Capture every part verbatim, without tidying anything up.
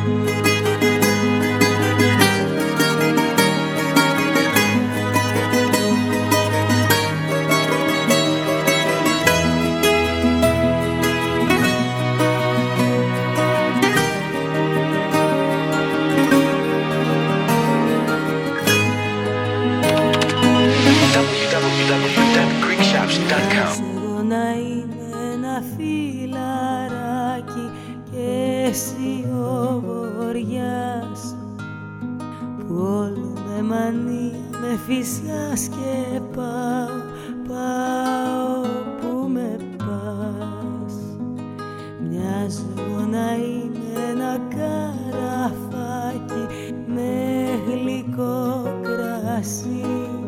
Ξέρω να είμαι ένα φιλαράκι και εσύ ο βοριάς που όλο με μανία με φυσάς και πάω, πάω που με πας. Μοιάζω να είμαι ένα καραφάκι με γλυκό κρασί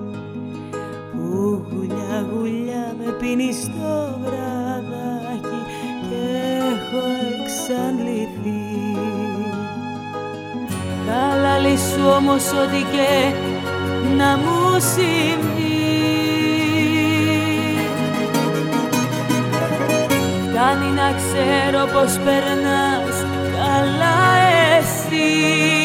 που γουλιά γουλιά με πίνει στο βραδάκι και έχω εξαντληθεί. Καλά λύσου όμως ό,τι και να μου συμβεί. Φτάνει να ξέρω πως περνάς καλά εσύ.